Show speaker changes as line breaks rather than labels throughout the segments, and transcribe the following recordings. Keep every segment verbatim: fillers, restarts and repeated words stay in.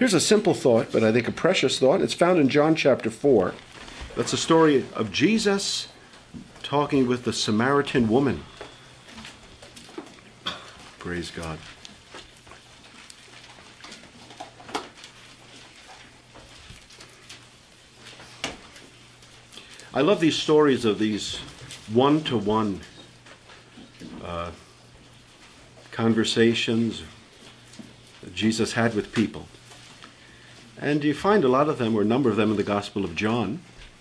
Here's a simple thought, but I think a precious thought. It's found in John chapter four. That's the story of Jesus talking with the Samaritan woman. Praise God. I love these stories of these one-to-one uh, conversations that Jesus had with people. And you find a lot of them, or a number of them, in the Gospel of John.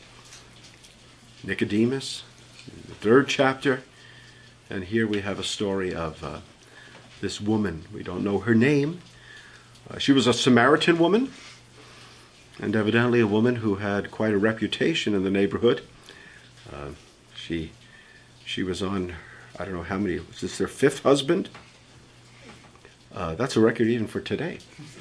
Nicodemus, in the third chapter. And here we have a story of uh, this woman. We don't know her name. Uh, she was a Samaritan woman, and evidently a woman who had quite a reputation in the neighborhood. Uh, she she was on, I don't know how many, was this their fifth husband? Uh, that's a record even for today.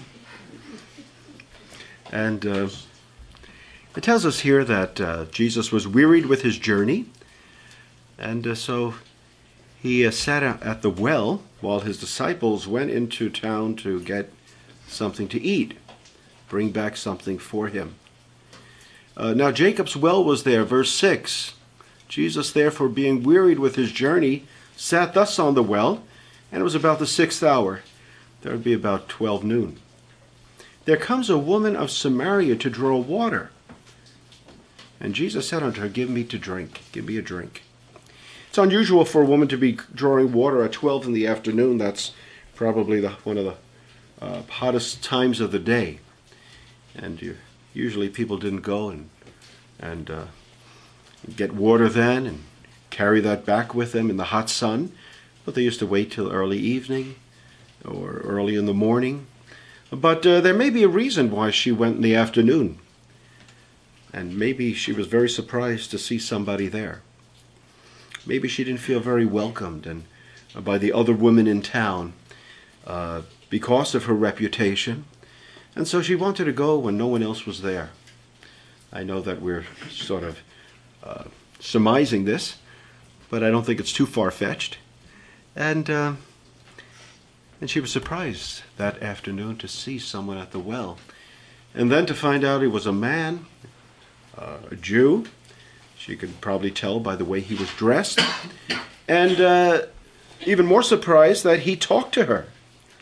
And uh, it tells us here that uh, Jesus was wearied with his journey, and uh, so he uh, sat at the well while his disciples went into town to get something to eat, bring back something for him. Uh, now Jacob's well was there, verse six. Jesus, therefore, being wearied with his journey, sat thus on the well, and it was about the sixth hour. That would be about twelve noon. There comes a woman of Samaria to draw water. And Jesus said unto her, give me to drink. Give me a drink. It's unusual for a woman to be drawing water at twelve in the afternoon. That's probably the, one of the uh, hottest times of the day. And you, usually people didn't go and, and uh, get water then and carry that back with them in the hot sun. But they used to wait till early evening or early in the morning. But uh, there may be a reason why she went in the afternoon. And maybe she was very surprised to see somebody there. Maybe she didn't feel very welcomed and uh, by the other women in town uh, because of her reputation. And so she wanted to go when no one else was there. I know that we're sort of uh, surmising this, but I don't think it's too far-fetched. And... Uh, And she was surprised that afternoon to see someone at the well. And then to find out he was a man, uh, a Jew. She could probably tell by the way he was dressed. And uh, even more surprised that he talked to her.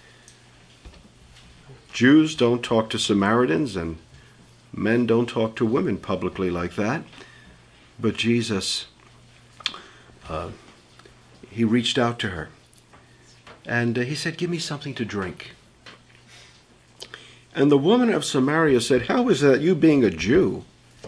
Jews don't talk to Samaritans, and men don't talk to women publicly like that. But Jesus, uh, he reached out to her. And uh, he said, give me something to drink. And the woman of Samaria said, how is it that you, being a Jew,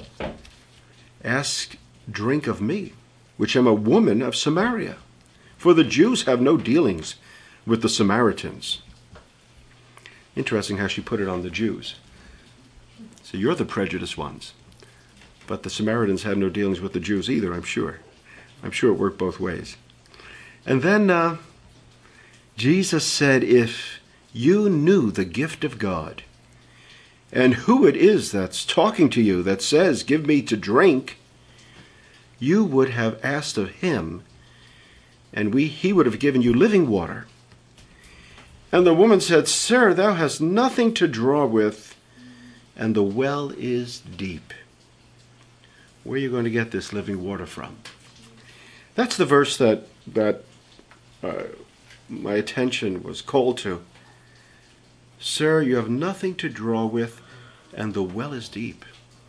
ask drink of me, which am a woman of Samaria? For the Jews have no dealings with the Samaritans. Interesting how she put it on the Jews. So you're the prejudiced ones. But the Samaritans have no dealings with the Jews either, I'm sure. I'm sure it worked both ways. And then... Uh, Jesus said, if you knew the gift of God and who it is that's talking to you that says, give me to drink, you would have asked of him, and we, he would have given you living water. And the woman said, sir, thou hast nothing to draw with, and the well is deep. Where are you going to get this living water from? That's the verse that, that uh, my attention was called to. Sir, you have nothing to draw with, and the well is deep.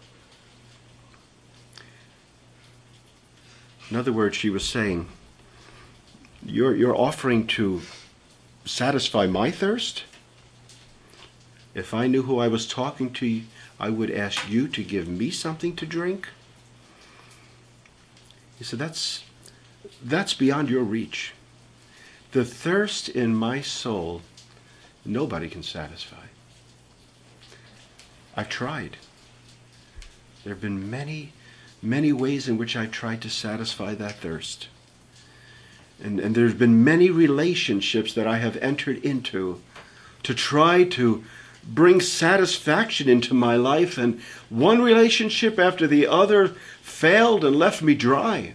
In other words, she was saying, you're, you're offering to satisfy my thirst? If I knew who I was talking to, I would ask you to give me something to drink? He said, that's, that's beyond your reach. The thirst in my soul, nobody can satisfy. I've tried. There have been many, many ways in which I've tried to satisfy that thirst. And, and there's been many relationships that I have entered into to try to bring satisfaction into my life, and one relationship after the other failed and left me dry.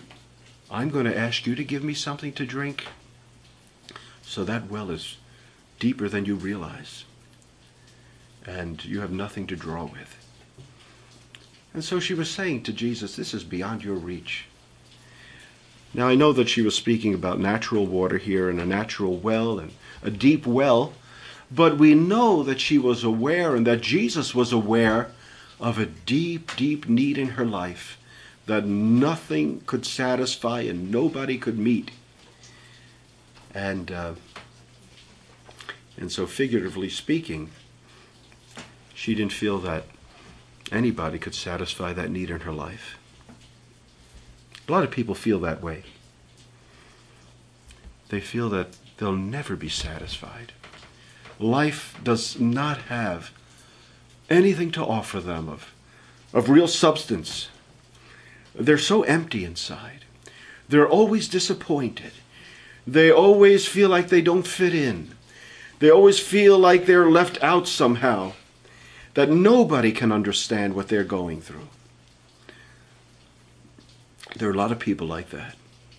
I'm going to ask you to give me something to drink. So that well is deeper than you realize. And you have nothing to draw with. And so she was saying to Jesus, this is beyond your reach. Now I know that she was speaking about natural water here and a natural well and a deep well, but we know that she was aware and that Jesus was aware of a deep, deep need in her life that nothing could satisfy and nobody could meet. And, uh, and so figuratively speaking, she didn't feel that anybody could satisfy that need in her life. A lot of people feel that way. They feel that they'll never be satisfied. Life does not have anything to offer them of, of real substance. They're so empty inside. They're always disappointed. They always feel like they don't fit in. They always feel like they're left out somehow, that nobody can understand what they're going through. There are a lot of people like that.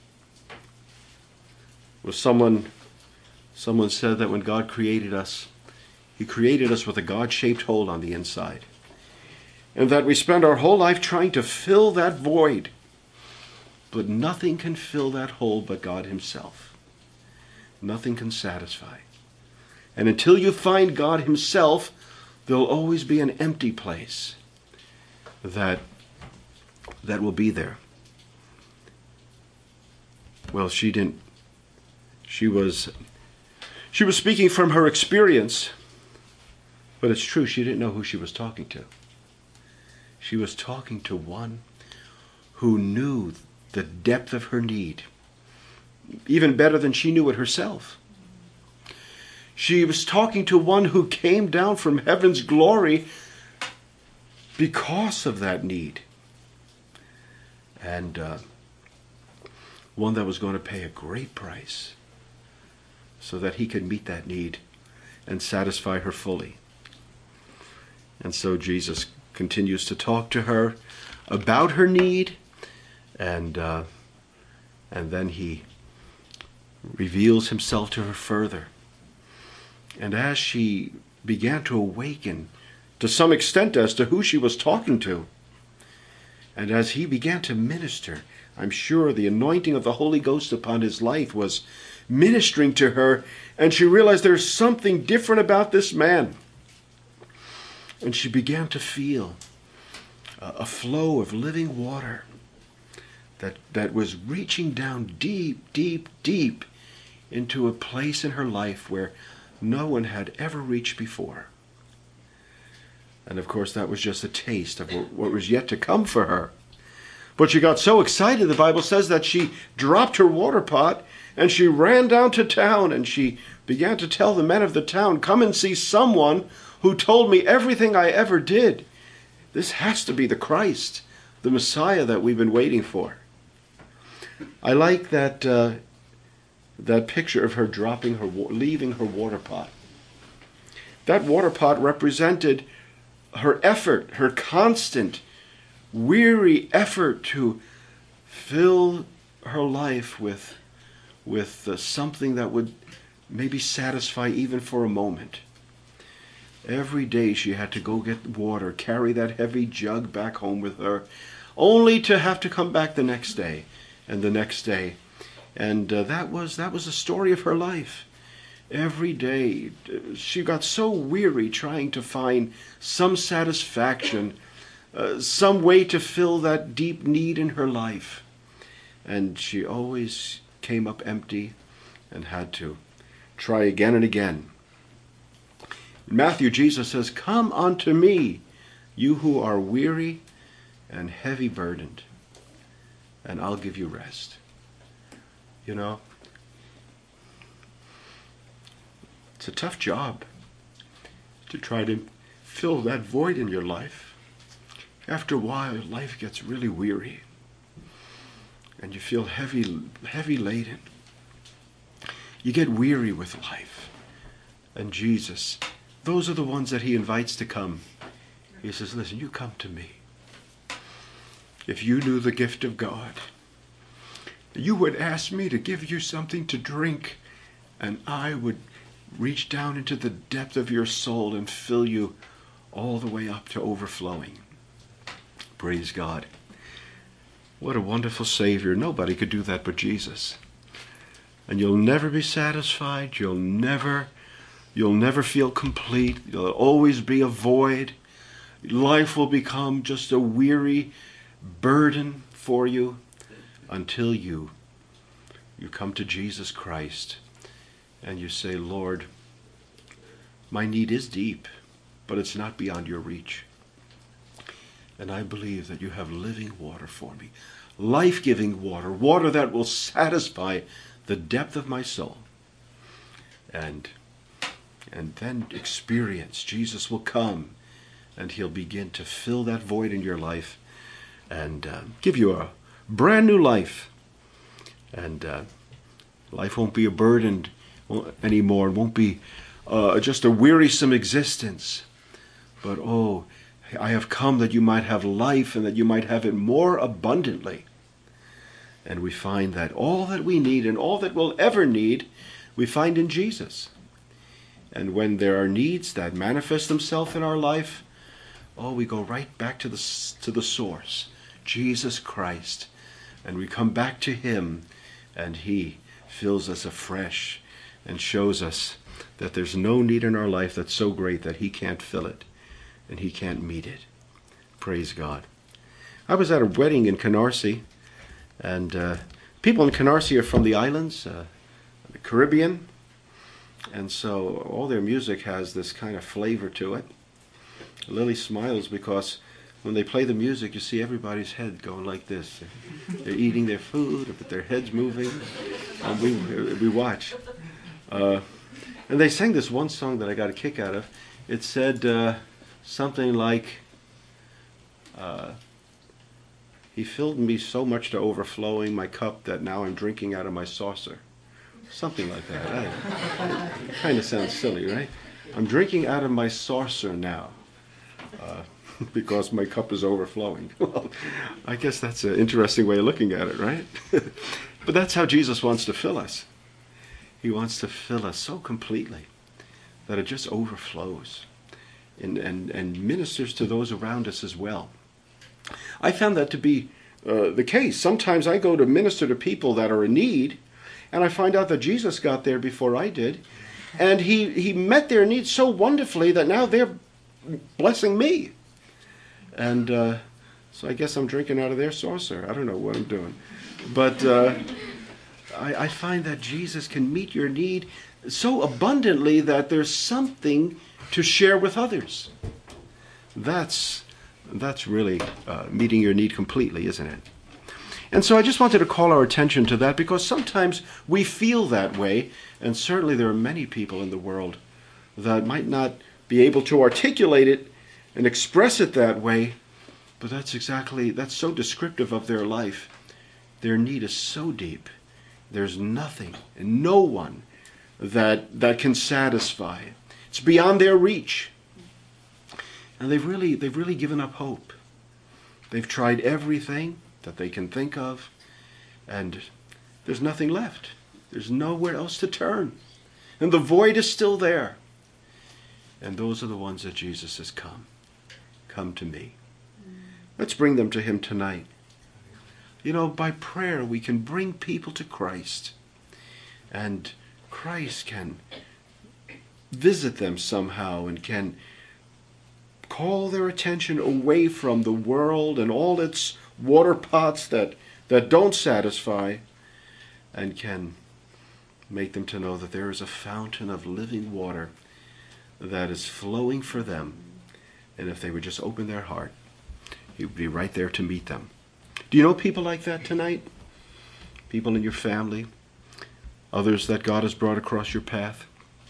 Well, someone, someone said that when God created us, He created us with a God-shaped hole on the inside. And that we spend our whole life trying to fill that void. But nothing can fill that hole but God Himself. Nothing can satisfy. And until you find God Himself, there'll always be an empty place that, that will be there. Well, she didn't, she was, she was speaking from her experience, but it's true, she didn't know who she was talking to. She was talking to one who knew the depth of her need, even better than she knew it herself. She was talking to one who came down from heaven's glory because of that need. And uh, one that was going to pay a great price so that He could meet that need and satisfy her fully. And so Jesus continues to talk to her about her need, and uh, and then He reveals Himself to her further. And as she began to awaken to some extent as to who she was talking to, and as He began to minister, I'm sure the anointing of the Holy Ghost upon His life was ministering to her, and she realized there's something different about this man. And she began to feel a flow of living water that, that was reaching down deep, deep, deep into a place in her life where no one had ever reached before. And of course, that was just a taste of what was yet to come for her. But she got so excited, the Bible says, that she dropped her water pot and she ran down to town and she began to tell the men of the town, come and see someone who told me everything I ever did. This has to be the Christ, the Messiah that we've been waiting for. I like that uh, that picture of her dropping her, leaving her water pot. That water pot represented her effort, her constant, weary effort to fill her life with, with uh, something that would maybe satisfy even for a moment. Every day she had to go get water, carry that heavy jug back home with her, only to have to come back the next day and the next day. And uh, that was that was the story of her life. Every day she got so weary trying to find some satisfaction, uh, some way to fill that deep need in her life. And she always came up empty and had to try again and again. In Matthew, Jesus says, come unto me, you who are weary and heavy burdened, and I'll give you rest. You know, it's a tough job to try to fill that void in your life. After a while, life gets really weary, and you feel heavy, heavy laden. You get weary with life. And Jesus, those are the ones that He invites to come. He says, listen, you come to me. If you knew the gift of God, you would ask me to give you something to drink, and I would reach down into the depth of your soul and fill you all the way up to overflowing. Praise God. What a wonderful Savior. Nobody could do that but Jesus. And you'll never be satisfied. You'll never, you'll never feel complete. You'll always be a void. Life will become just a weary burden for you until you, you come to Jesus Christ and you say, Lord, my need is deep, but it's not beyond your reach. And I believe that you have living water for me, life-giving water, water that will satisfy the depth of my soul. And, and then experience. Jesus will come and he'll begin to fill that void in your life and uh, give you a brand new life. And uh, life won't be a burden anymore. It won't be uh, just a wearisome existence. But oh, I have come that you might have life and that you might have it more abundantly. And we find that all that we need and all that we'll ever need, we find in Jesus. And when there are needs that manifest themselves in our life, oh, we go right back to the, to the source, Jesus Christ. And we come back to him, and he fills us afresh and shows us that there's no need in our life that's so great that he can't fill it and he can't meet it. Praise God. I was at a wedding in Canarsie, and uh, people in Canarsie are from the islands, uh, the Caribbean, and so all their music has this kind of flavor to it. Lily smiles because when they play the music, you see everybody's head going like this. They're eating their food, but their head's moving, and we, we watch. Uh, and they sang this one song that I got a kick out of. It said uh, something like, uh, he filled me so much to overflowing my cup that now I'm drinking out of my saucer. Something like that. I, it kind of sounds silly, right? I'm drinking out of my saucer now. Uh, because my cup is overflowing. Well, I guess that's an interesting way of looking at it, right? But that's how Jesus wants to fill us. He wants to fill us so completely that it just overflows and, and, and ministers to those around us as well. I found that to be uh, the case. Sometimes I go to minister to people that are in need, and I find out that Jesus got there before I did, and he, he met their needs so wonderfully that now they're blessing me. And uh, so I guess I'm drinking out of their saucer. I don't know what I'm doing. But uh, I, I find that Jesus can meet your need so abundantly that there's something to share with others. That's, that's really uh, meeting your need completely, isn't it? And so I just wanted to call our attention to that because sometimes we feel that way. And certainly there are many people in the world that might not be able to articulate it and express it that way, but that's exactly, that's so descriptive of their life. Their need is so deep. There's nothing and no one that that can satisfy. It's beyond their reach. And they've really, they've really given up hope. They've tried everything that they can think of, and there's nothing left. There's nowhere else to turn. And the void is still there. And those are the ones that Jesus has come. Come to me. Let's bring them to him tonight. You know, by prayer we can bring people to Christ. And Christ can visit them somehow and can call their attention away from the world and all its water pots that, that don't satisfy, and can make them to know that there is a fountain of living water that is flowing for them. And if they would just open their heart, he would be right there to meet them. Do you know people like that tonight? People in your family? Others that God has brought across your path?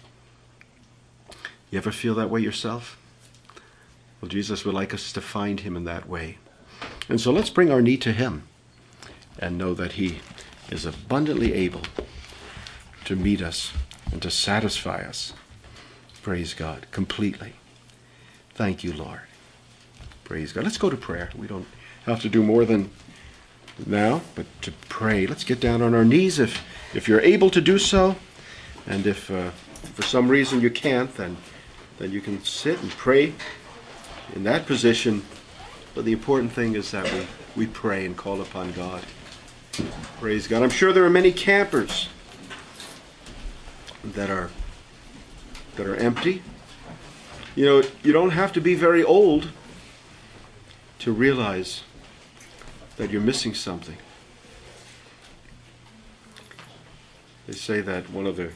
You ever feel that way yourself? Well, Jesus would like us to find him in that way. And so let's bring our need to him and know that he is abundantly able to meet us and to satisfy us. Praise God, completely. Thank you, Lord. Praise God. Let's go to prayer. We don't have to do more than now, but to pray. Let's get down on our knees if, if you're able to do so. And if uh, If for some reason you can't, then, then you can sit and pray in that position. But the important thing is that we, we pray and call upon God. Praise God. I'm sure there are many campers that are that are empty. You know, you don't have to be very old to realize that you're missing something. They say that one of the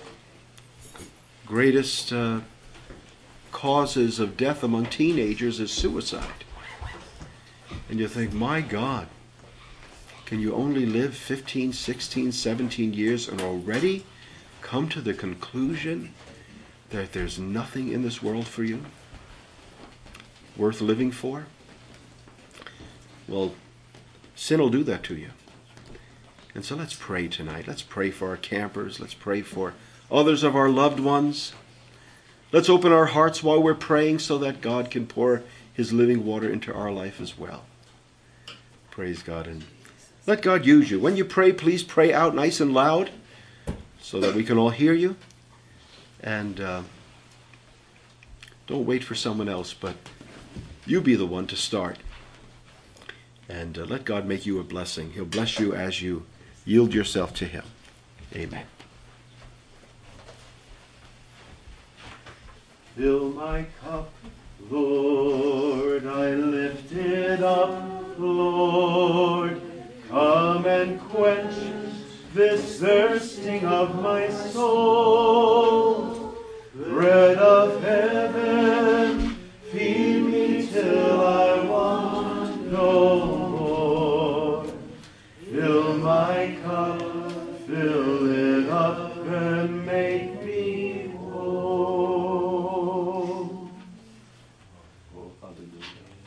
greatest uh, causes of death among teenagers is suicide. And you think, my God, can you only live fifteen, sixteen, seventeen years and already come to the conclusion that there's nothing in this world for you worth living for? Well, sin will do that to you. And so let's pray tonight. Let's pray for our campers. Let's pray for others of our loved ones. Let's open our hearts while we're praying so that God can pour his living water into our life as well. Praise God. And let God use you. When you pray, please pray out nice and loud so that we can all hear you. And uh, don't wait for someone else, but you be the one to start. And uh, let God make you a blessing. He'll bless you as you yield yourself to him. Amen. Fill my cup, Lord, I lift it up, Lord. Come and quench this thirsting of my soul. Bread of heaven, feed me till I want no more. Fill my cup, fill it up, and make me whole. Oh, hallelujah.